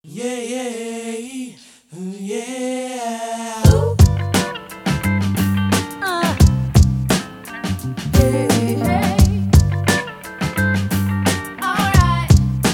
Yeah, yeah, yeah. Hey, hey. Alright.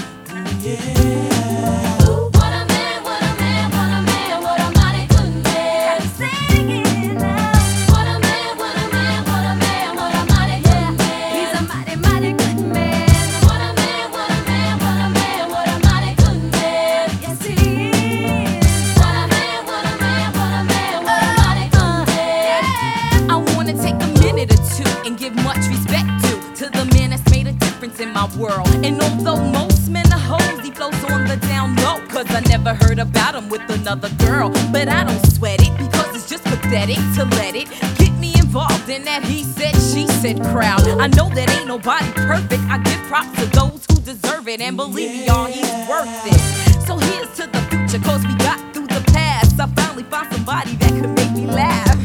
Yeah. What a man, what a man, what a man, what a mighty good man. Sing it now. What a man, what a man, what a man, what a mighty good man. He's a mighty, mighty good man. What a man, what a man, what a man, what a mighty good man. Yes, he is. What a man, what a man, what a man, what a mighty good man. I wanna take a minute or two and give much respect to the man that's made a difference in my world. And although most men are hoes, he flows on the down low, cause I never heard about him with another girl. But I don't sweat it, because it's just pathetic to let it get me involved in that he said, she said crowd. I know that ain't nobody perfect, I give props to those who deserve it, and believe me y'all, he's worth it. So here's to the future, cause we got through the past. I finally found somebody that could make me laugh.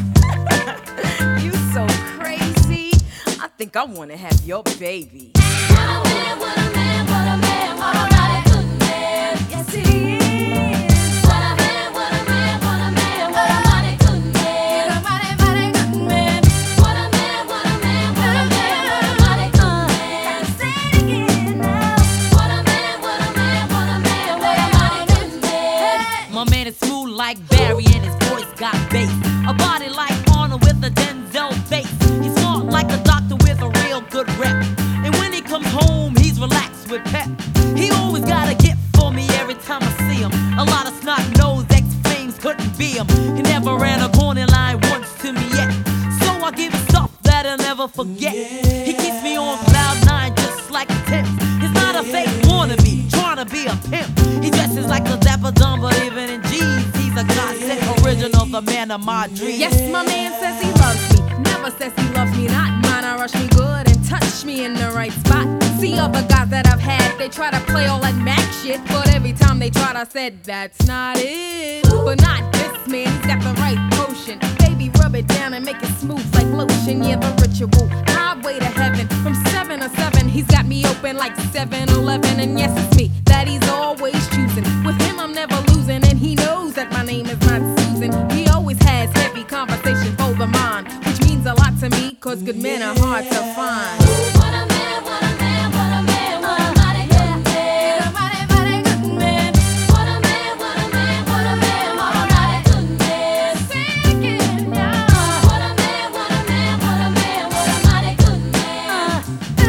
You so crazy, I think I wanna have your baby. What a man, what a man, what a man, what a mighty good man. Yes, he is. What a man, what a man, what a man, what a mighty good man. He's a mighty, mighty good man. What a man, what a man, what a man, what a mighty good man. Say it again now. What a man, what a man, what a man, what a mighty good man. My man is smooth like Barry and his voice got bass. A body like Arnold with a Denzel face. He's smart like a doctor with a real good rep. And when he comes home, he's relaxed with pep. He always got a gift for me every time I see him. A lot of snot-nosed ex-flames couldn't be him. He never ran a corner line once to me yet. So I give him stuff that I'll never forget. He keeps me on cloud nine just like a tip. He's not a fake wannabe, trying to be a pimp. He dresses like a dapper dumb, but even in jeans, he's a godsend original, the man of my dreams. Yes, my man says he loves me. Never says he loves me not. Mine, I rush me good and touch me in the right spot. See other guys that I've had, they try to play all that Mac shit, but every time they tried, I said that's not it. But not this man, he's got the right potion. Baby, rub it down and make it smooth like lotion. Yeah, the ritual, highway to heaven. From 7 to 7, he's got me open like 7-Eleven. And yes, it's me that he's always choosing. With him, I'm never losing, and he knows that my name is not Susan. He always has heavy conversation for the mind, which means a lot to me, cause good men are hard to find. What a man, what a man, what a man, what a mighty good man. He's a mighty, mighty good man. What a man, what a man, what a man, what a mighty good man. Sing it again now. What a man, what a man, what a man, what a mighty good man.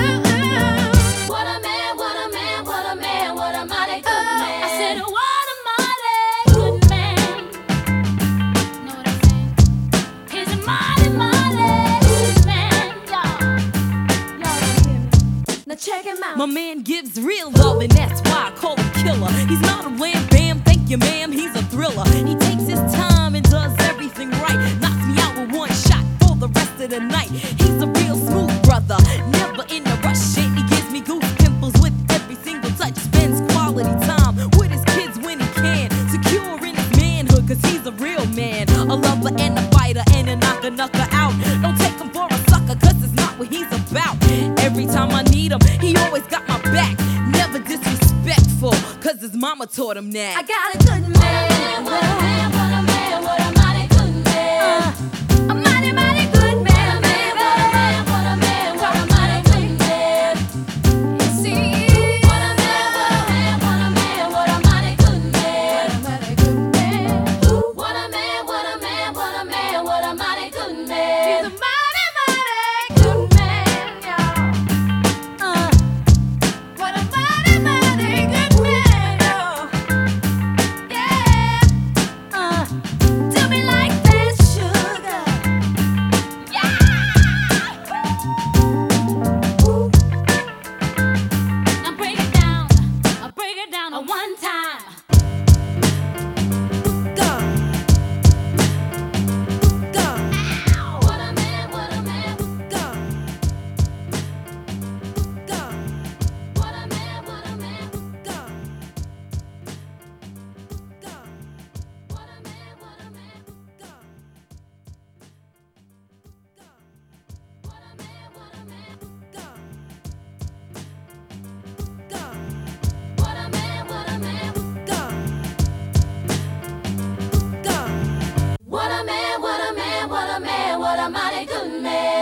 What a man, what a man, what a man, what a mighty good man. I said, what a mighty good man. Know what I'm saying? He's a mighty, mighty good man, y'all. Y'all don't hear me? Now check him out. My man gives real love, and that's why I call him killer. He's not a wham bam, thank you ma'am, he's a thriller. He takes his time and does everything right. Knocks me out with one shot for the rest of the night. He's a real smooth brother, never in a rush shit. He gives me goose pimples with every single touch. Spends quality time with his kids when he can. Secure in his manhood, cause he's a real man. A lover and a fighter and a knocker out. Don't take him for a sucker, cause it's not what he's about. Every time I need him, he always got my back. Never disrespectful, cause his mama taught him that. I got a good man. What a man, what a man, what a mighty good man. A mighty, mighty good man, baby. What a man, what a mighty good man. See, what a man, what a man, what a man, what a mighty good man. What a mighty good man. What a man, what a man, what a man, what a mighty good man. He's a mighty, mighty good man, y'all. What a mighty, mighty good man, y'all. Yeah. a mighty good man.